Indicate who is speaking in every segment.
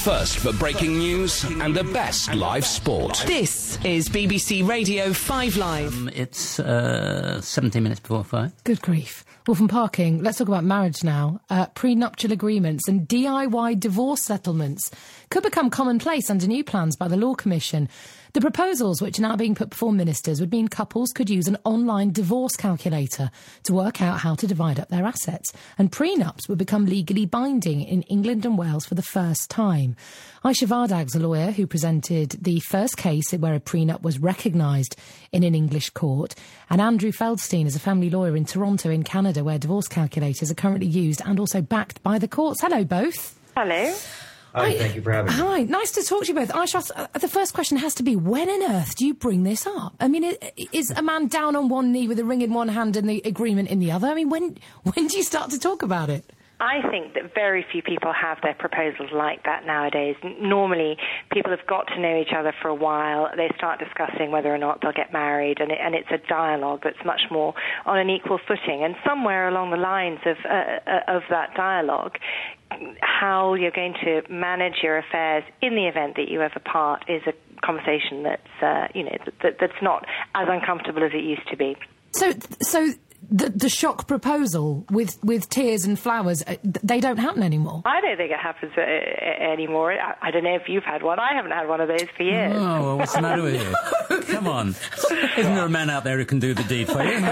Speaker 1: first for breaking news and the best live sport.
Speaker 2: This is BBC Radio 5 Live.
Speaker 3: It's 17 minutes before 5.
Speaker 4: Good grief. Well, from parking, let's talk about marriage now. Prenuptial agreements and DIY divorce settlements could become commonplace under new plans by the Law Commission. The proposals, which are now being put before ministers, would mean couples could use an online divorce calculator to work out how to divide up their assets. And prenups would become legally binding in England and Wales for the first time. Aisha Vardag's a lawyer who presented the first case where a prenup was recognised in an English court. And Andrew Feldstein is a family lawyer in Toronto in Canada, where divorce calculators are currently used and also backed by the courts. Hello, both.
Speaker 5: Hello.
Speaker 6: Hi, thank you for having me.
Speaker 4: Hi, nice to talk to you both. Aisha, the first question has to be, when on earth do you bring this up? I mean, is a man down on one knee with a ring in one hand and the agreement in the other? I mean, when do you start to talk about it?
Speaker 5: I think that very few people have their proposals like that nowadays. Normally, people have got to know each other for a while. They start discussing whether or not they'll get married, and it's a dialogue that's much more on an equal footing. And somewhere along the lines of that dialogue, how you're going to manage your affairs in the event that you ever part is a conversation that's not as uncomfortable as it used to be.
Speaker 4: So the shock proposal with tears and flowers, they don't happen anymore?
Speaker 5: I don't think it happens anymore. I don't know if you've had one. I haven't had one of those for years.
Speaker 3: Oh, well, what's the matter with you? Come on. Isn't there a man out there who can do the deed for you?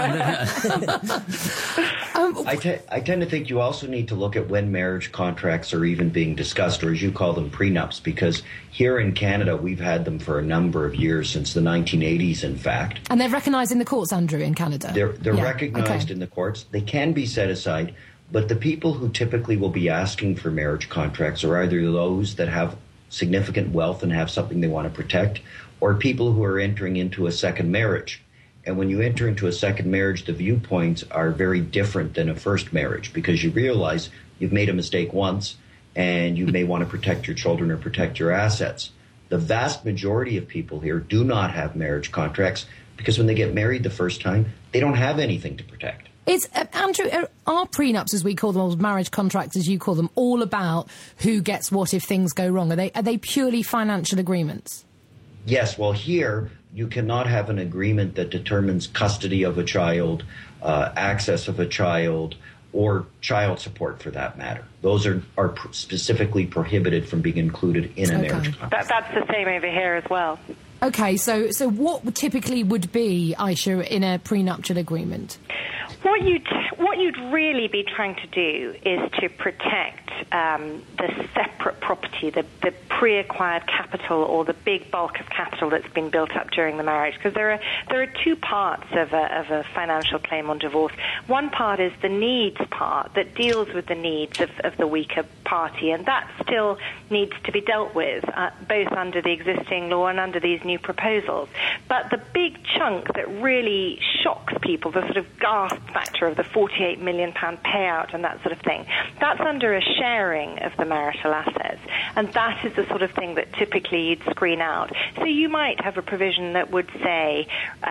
Speaker 6: I tend to think you also need to look at when marriage contracts are even being discussed, or as you call them, prenups, because here in Canada we've had them for a number of years, since the 1980s, in fact.
Speaker 4: And they're recognised in the courts, Andrew, in Canada?
Speaker 6: They're recognised in the courts. They can be set aside, but the people who typically will be asking for marriage contracts are either those that have significant wealth and have something they want to protect, or people who are entering into a second marriage. And when you enter into a second marriage, the viewpoints are very different than a first marriage, because you realize you've made a mistake once and you may want to protect your children or protect your assets. The vast majority of people here do not have marriage contracts, because when they get married the first time, they don't have anything to protect.
Speaker 4: Andrew, are prenups, as we call them, or marriage contracts, as you call them, all about who gets what if things go wrong? Are they purely financial agreements?
Speaker 6: Yes, well, here you cannot have an agreement that determines custody of a child, access of a child, or child support, for that matter. Those are specifically prohibited from being included in a marriage contract.
Speaker 5: That's the same over here as well.
Speaker 4: OK, so what typically would be, Aisha, in a prenuptial agreement?
Speaker 5: What you'd really be trying to do is to protect the separate property, the pre-acquired capital, or the big bulk of capital that's been built up during the marriage. Because there are two parts of a financial claim on divorce. One part is the needs part that deals with the needs of the weaker party, and that still needs to be dealt with, both under the existing law and under these new proposals. But the big chunk that really shocks people, the sort of gasp factor of the £48 million payout and that sort of thing, that's under a sharing of the marital assets. And that is the sort of thing that typically you'd screen out. So you might have a provision that would say,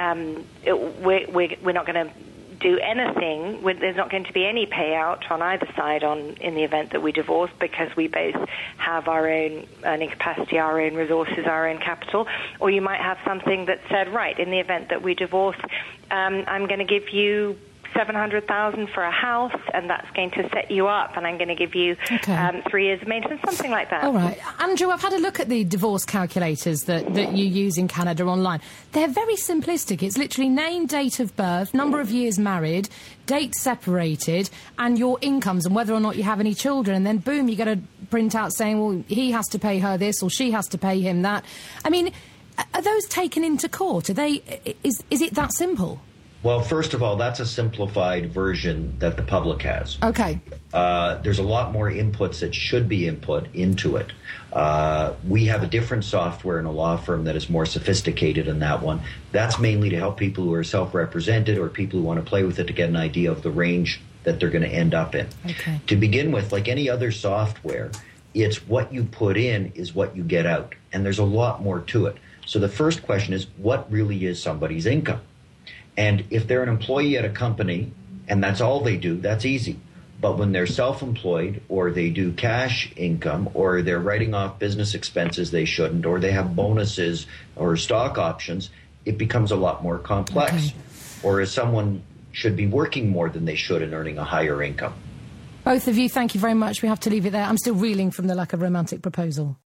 Speaker 5: we're not going to do anything, there's not going to be any payout on either side in the event that we divorce, because we both have our own earning capacity, our own resources, our own capital. Or you might have something that said, right, in the event that we divorce, I'm going to give you $700,000 for a house, and that's going to set you up, and I'm going to give you 3 years of maintenance, something like that.
Speaker 4: All right. Andrew, I've had a look at the divorce calculators that you use in Canada online. They're very simplistic. It's literally name, date of birth, number of years married, date separated, and your incomes, and whether or not you have any children, and then boom, you get a printout saying, well, he has to pay her this, or she has to pay him that. I mean, are those taken into court? Is it that simple?
Speaker 6: Well, first of all, that's a simplified version that the public has.
Speaker 4: Okay.
Speaker 6: There's a lot more inputs that should be input into it. We have a different software in a law firm that is more sophisticated than that one. That's mainly to help people who are self-represented or people who want to play with it to get an idea of the range that they're going to end up in.
Speaker 4: Okay.
Speaker 6: To begin with, like any other software, it's what you put in is what you get out. And there's a lot more to it. So the first question is, what really is somebody's income? And if they're an employee at a company and that's all they do, that's easy. But when they're self-employed, or they do cash income, or they're writing off business expenses they shouldn't, or they have bonuses or stock options, it becomes a lot more complex.
Speaker 4: Okay.
Speaker 6: Or as someone should be working more than they should and earning a higher income.
Speaker 4: Both of you, thank you very much. We have to leave it there. I'm still reeling from the lack of romantic proposal.